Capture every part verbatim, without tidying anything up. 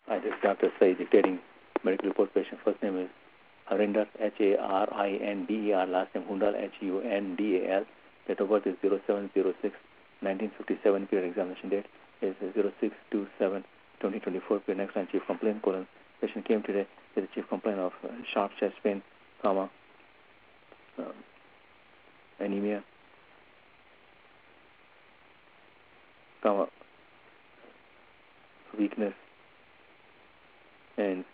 I just Doctor Sai dictating medical report. Patient first name is Harinder, H A R I N D E R, last name Hundal, H U N D A L. Date of birth is zero seven zero six nineteen fifty-seven. Period examination date is zero six two seven twenty twenty-four. Period next line chief complaint colon. Patient came today with a chief complaint of uh, sharp chest pain, comma, um, anemia, comma, weakness, and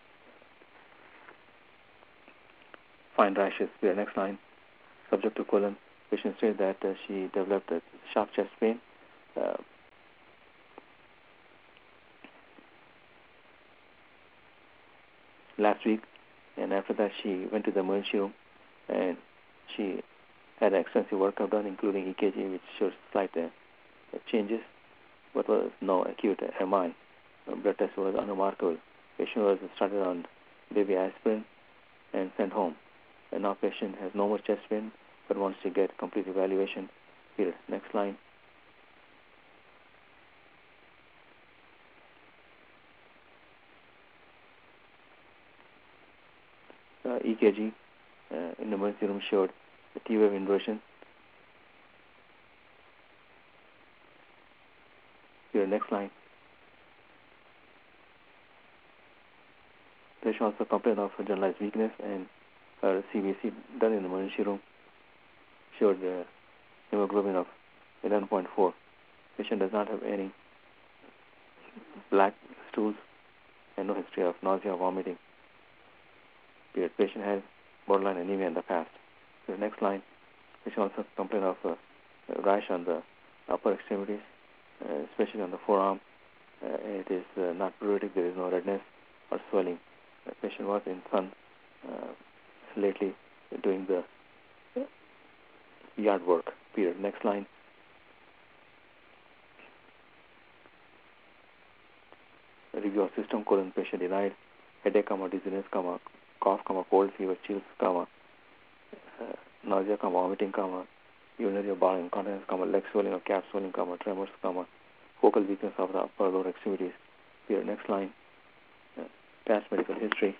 fine rashes. Period next line. Subject to colon. Patient said that uh, she developed a sharp chest pain uh, last week, and after that she went to the emergency room and she had an extensive workup done, including E K G, which shows slight uh, changes, but was no acute M I. Uh, blood test was unremarkable. Patient was started on baby aspirin and sent home. And now patient has no more chest pain, but wants to get complete evaluation. Here, next line. Uh, E K G uh, in the emergency room showed the T-wave inversion. Here, next line. Patient also complained of generalized weakness, and her C B C done in the emergency room showed the hemoglobin of eleven point four. Patient does not have any black stools and no history of nausea or vomiting. Period. Patient has borderline anemia in the past. The next line. Patient also complained of a rash on the upper extremities, uh, especially on the forearm. Uh, it is uh, not pruritic. There is no redness or swelling. The patient was in sun uh, lately doing the yard work. Period. Next line. Review of system colon. Patient denied headache, comma, dizziness, comma, cough, comma, cold fever, chills, comma, uh, nausea, comma, vomiting, comma, urinary or bowel incontinence, comma, leg swelling or calf swelling, comma, tremors, comma, focal weakness of the upper or lower extremities. Here, next line. Uh, past medical history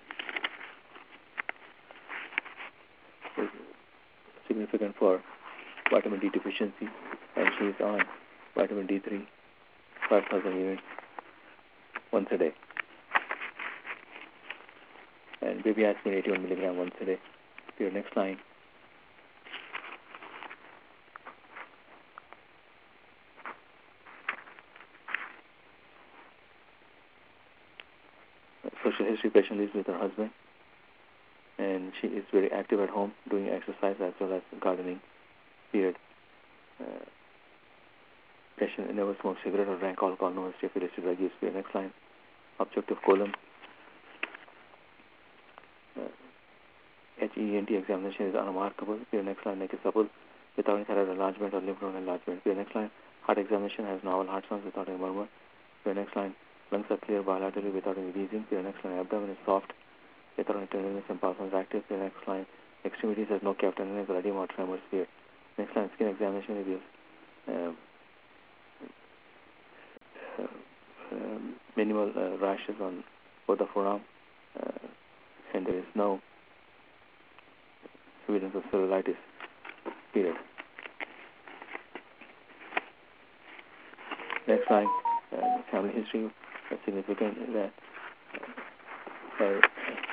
is significant for vitamin D deficiency, and she is on vitamin D three, five thousand units once a day. And baby aspirin eighty-one milligram once a day. Here, next line. Social history. Patient lives with her husband, and she is very active at home, doing exercise as well as gardening. Period. Uh, patient never smoked cigarette or drank alcohol, no history of illicit drug use. Period. Next line. Objective colon. Uh, H E N T examination is unremarkable. Period. Next line. Neck is supple without any thyroid enlargement or lymph node enlargement. Period. Next line. Heart examination has novel heart sounds without any murmur. Period. Next line. Lungs are clear bilaterally without any wheezing. Period. Next line. Abdomen is soft without any tenderness and pulse is active. Period. Next line. Extremities has no cleft tenderness or edema or tremors. Period. Next line. Skin examination reveals uh, uh, uh, minimal uh, rashes on both the forearm, uh, and there is no evidence of cellulitis. Period. Next line. Uh, family history is significant that uh, her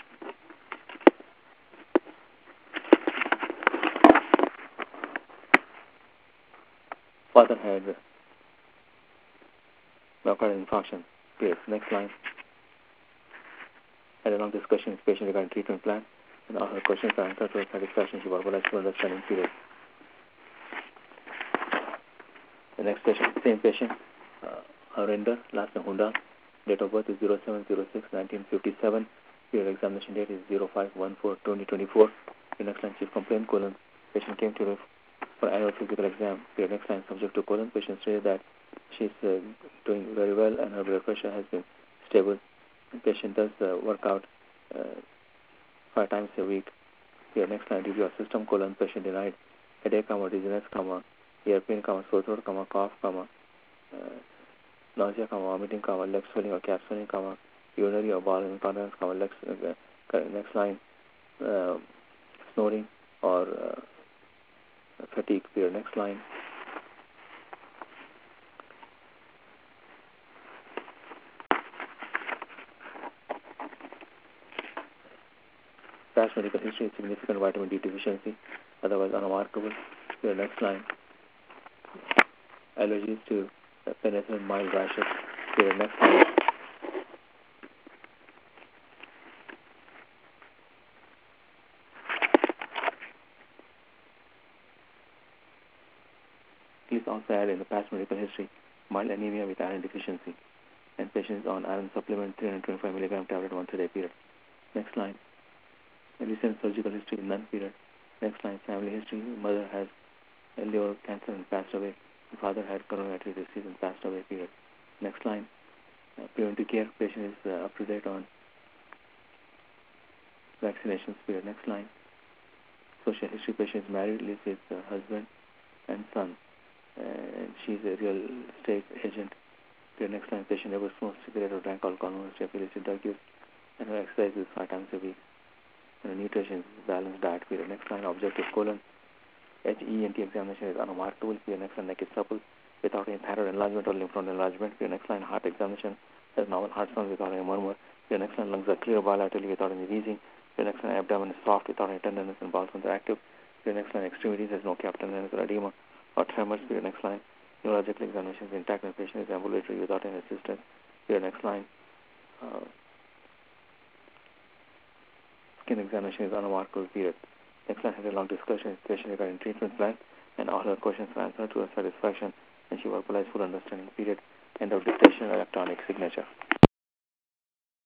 father had myocardial infarction. Period. Next line. Had a long discussion with patient regarding treatment plan, and all her questions are answered to her satisfaction. She verbalized her understanding. Period. The next patient, same patient, uh, Harinder, last name Hunda. Date of birth is zero seven zero six nineteen fifty-seven. Period examination date is zero five one four twenty twenty-four. The next line, chief complaint colon. Patient came to her for annual physical exam. Period. Next line, subject to colon. Patient said that she's uh, doing very well and her blood pressure has been stable. The patient does uh, work out uh, five times a week. Period. Next line, review of system colon. Patient denied headache, comma, dizziness, comma, ear pain, comma, sore throat, comma, cough, comma, uh, nausea, comma, vomiting, comma, leg swelling or calf swelling, comma, urinary or bowel incontinence, common legs, uh, next line, uh, snoring or uh, fatigue, period. Next line. Past medical history, significant vitamin D deficiency, otherwise unremarkable, period. Next line. Allergies to uh, penicillin, mild rashes, period. Next line. Please also add in the past medical history mild anemia with iron deficiency, and patient is on iron supplement three hundred twenty-five milligram tablet once a day, period. Next line. Recent surgical history, none, period. Next line. Family history, mother has liver cancer and passed away. The father had coronary artery disease and passed away, period. Next line. Uh, preventive care, patient is uh, up to date on vaccinations, period. Next line. Social history, patient is married, lives with uh, husband and son, and she's a real estate agent, period. Next line. Patient never smoked cigarette or drank alcohol, no history of illicit drug use, and her exercise is five times a week. And nutrition is balanced diet, period. Next line. Objective colon. H E N T examination is unremarkable, period. Next line. Neck is supple without any thyroid enlargement or lymph node enlargement, period. Next line. Heart examination has normal heart sounds without any murmur, period. Next line. Lungs are clear bilaterally without any wheezing, period. Next line. Abdomen is soft without any tenderness and bowel sounds are active, period. Next line. Extremities has no cap tenderness or edema or tremors, period. Next line. Neurological examination is intact and patient is ambulatory without any assistance, period. Next line. Uh, Skin examination is unremarkable, period. Next line has a long discussion with patient regarding treatment plan, and all her questions were answered to her satisfaction, and she verbalized full understanding, period. End of dictation, electronic signature.